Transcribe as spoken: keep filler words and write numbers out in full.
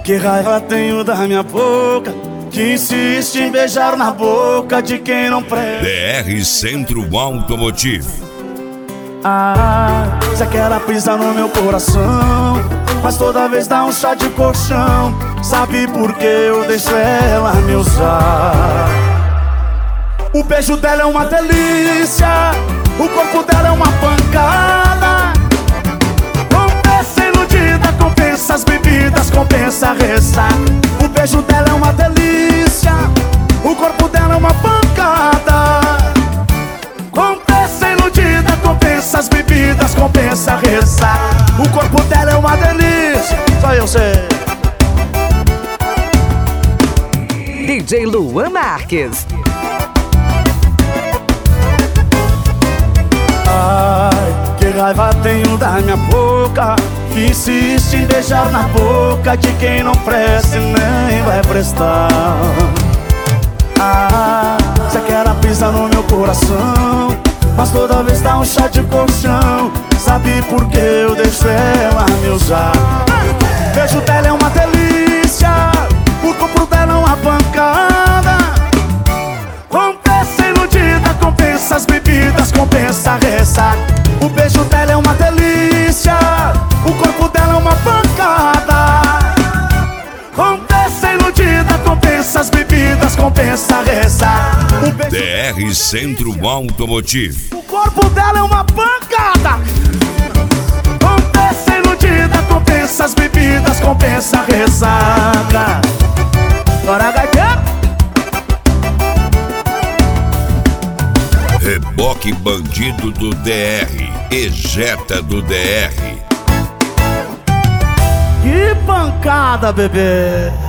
que raiva tenho da minha boca, que insiste em beijar na boca de quem não presta. D R Centro Automotivo. Ah, se ela pisa no meu coração, mas toda vez dá um chá de colchão. Sabe por que eu deixo ela me usar? O beijo dela é uma delícia, o corpo dela é uma pancada. Compensa iludida, compensa as bebidas, compensa a ressaca. O beijo dela é uma delícia, o corpo dela é uma pancada. Compensa iludida, compensa as bebidas, compensa a ressaca. O corpo dela é uma delícia, só eu sei. D J Luan Marques. Ai, que raiva tenho da minha boca, que insiste em beijar na boca de quem não presta e nem vai prestar. Ah, se ela pisa no meu coração, mas toda vez dá um chá de colchão. Sabe por que eu deixo ela me usar? O beijo dela é uma delícia, o corpo dela é uma pancada. Compensa iludida, compensa as bebidas, compensa a ressaca. O beijo dela é uma delícia, o corpo dela é uma pancada. Compensa iludida, compensa as bebidas, compensa a ressaca. D R Centro Automotivo. O corpo dela é uma pancada. Compensa iludida, compensa as bebidas, compensa a ressaca. Bora, gaiteiro. Reboque bandido do D R, ejeta do D R. Que pancada, bebê.